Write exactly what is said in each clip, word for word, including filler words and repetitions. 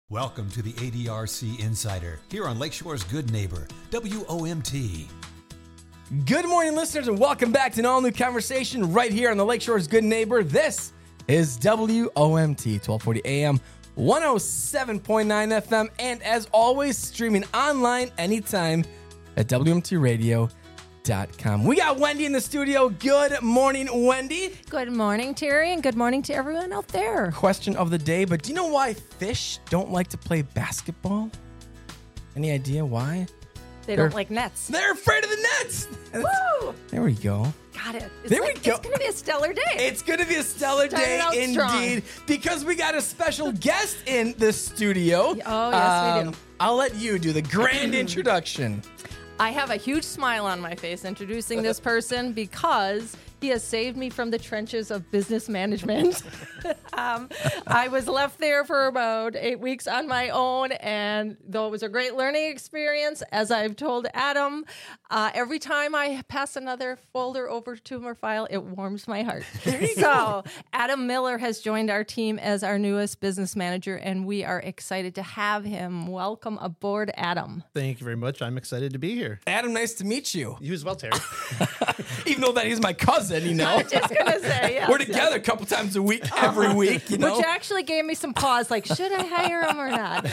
Welcome to the A D R C Insider, here on Lakeshore's Good Neighbor, W O M T. Good morning, listeners, and welcome back to an all-new conversation right here on the Lakeshore's Good Neighbor. This is W O M T, twelve forty A M, one oh seven point nine F M, and as always, streaming online anytime at W M T radio dot com. We got Wendy in the studio. Good morning, Wendy. Good morning, Terry, and good morning to everyone out there. Question of the day, but do you know why fish don't like to play basketball? Any idea why? They They're- don't like nets. They're afraid of the nets. Woo! There we go. Got it. It's There like, we go. It's going to be a stellar day. It's going to be a stellar Started day out indeed strong. because we got a special guest in the studio. Oh, yes, we do. I'll let you do the grand introduction. I have a huge smile on my face introducing this person because he has saved me from the trenches of business management. um, I was left there for about eight weeks on my own, and though it was a great learning experience, as I've told Adam, uh, every time I pass another folder over to him or file, it warms my heart. So Adam Miller has joined our team as our newest business manager, and we are excited to have him. Welcome aboard, Adam. Thank you very much. I'm excited to be here. Adam, nice to meet you. You as well, Terry. Even though that he's my cousin, you know. Just gonna say, yes, We're together a couple times a week, every week, you know. Which actually gave me some pause, like, should I hire him or not?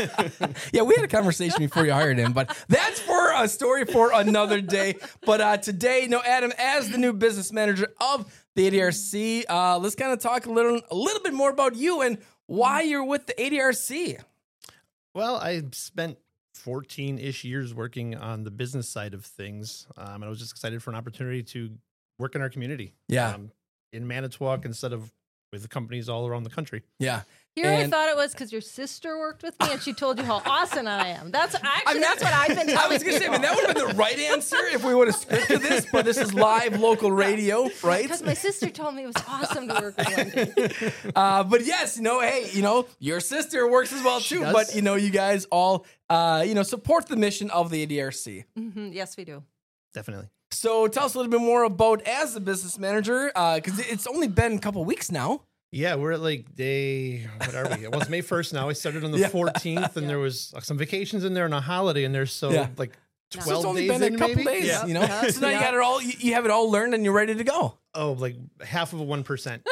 Yeah, we had a conversation before you hired him, but that's for a story for another day. But uh, today, you know, Adam, as the new business manager of the A D R C, uh, let's kind of talk a little, a little bit more about you and why you're with the A D R C. Well, I spent fourteen-ish years working on the business side of things, um, and I was just excited for an opportunity to work in our community. Yeah. Um, in Manitowoc instead of with companies all around the country. Yeah. Here I And- thought it was because your sister worked with me and she told you how awesome I am. That's actually mean, that's what I've been telling I was going to say, I mean, that would have been the right answer if we would have scripted this, but this is live local radio, right? Because my sister told me it was awesome to work with Wendy. Uh, but yes, you know, hey, you know, your sister works as well too, does. but you know, you guys all, uh, you know, support the mission of the A D R C. Mhm, yes, we do. Definitely. So tell us a little bit more about as the business manager, because it's only been a couple weeks now. Yeah, we're at like day, what are we? Well, it's May first now. I started on the Yeah. fourteenth, and there was uh, some vacations in there and a holiday in there. So Yeah. like So So twelve it's only days been in, a couple maybe? days, Yeah. you know. Yeah. So now you Yeah. got it all, you, you have it all learned and you're ready to go. Oh, like half of a one percent.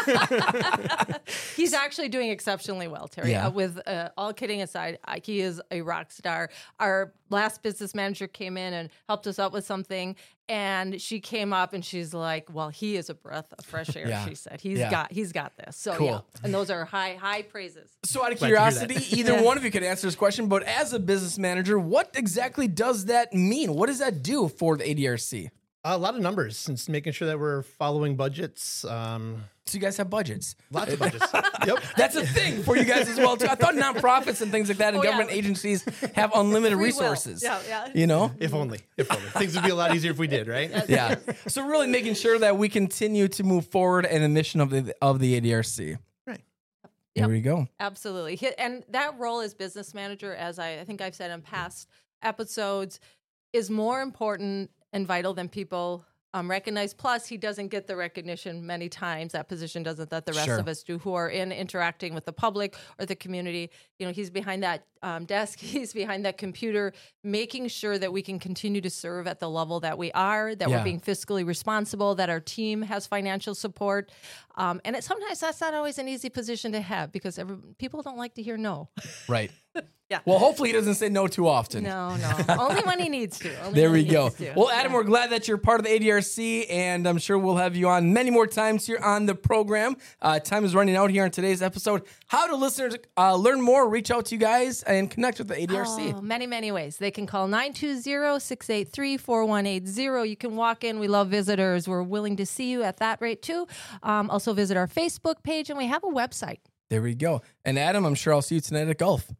He's actually doing exceptionally well, Terry. Yeah. Uh, with uh, all kidding aside, uh, he is a rock star. Our last business manager came in and helped us out with something, and she came up and she's like, "Well, he is a breath of fresh air." Yeah. She said, "He's Yeah. got, he's got this." So Cool. yeah, and those are high, high praises. So out of Glad to hear curiosity, that. either Yeah. one of you could answer this question, but as a business manager, what exactly does that mean? What does that do for the A D R C? A lot of numbers, and making sure that we're following budgets. Um, So you guys have budgets. lots of budgets. Yep. That's a thing for you guys as well too. I thought nonprofits and things like that and Oh, yeah. government agencies have unlimited Free will. resources. Yeah, yeah. You know? If only. If only. Things would be a lot easier if we did, right? Yeah. So really making sure that we continue to move forward in the mission of the of the A D R C. Right. There Yep. we go. Absolutely. Hi- And that role as business manager, as I, I think I've said in past episodes, is more important and vital than people um, recognize. Plus, he doesn't get the recognition many times. That position doesn't that the rest Sure. of us do who are in interacting with the public or the community. You know, he's behind that um, desk. He's behind that computer, making sure that we can continue to serve at the level that we are, that Yeah. we're being fiscally responsible, that our team has financial support. Um, and it, sometimes that's not always an easy position to have because every, people don't like to hear no. Right. Yeah. Well, hopefully he doesn't say no too often. No, no. Only when he needs to. Only There when we he go. needs to. Well, Adam, Yeah. we're glad that you're part of the A D R C, and I'm sure we'll have you on many more times here on the program. Uh, time is running out here on today's episode. How do listeners uh, learn more, reach out to you guys, and connect with the A D R C? Oh, many, many ways. They can call nine two zero, six eight three, four one eight zero. You can walk in. We love visitors. We're willing to see you at that rate, too. Um, also, visit our Facebook page, and we have a website. There we go. And Adam, I'm sure I'll see you tonight at golf.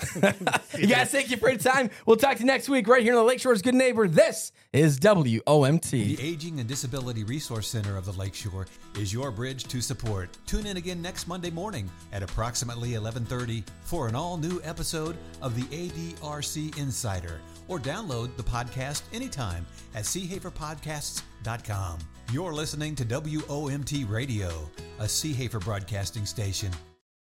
You guys, thank you for your time. We'll talk to you next week right here on the Lakeshore's Good Neighbor. This is W O M T. The Aging and Disability Resource Center of the Lakeshore is your bridge to support. Tune in again next Monday morning at approximately eleven thirty for an all-new episode of the A D R C Insider, or download the podcast anytime at c hafer podcasts dot com. You're listening to W O M T Radio, a C. Hafer broadcasting station.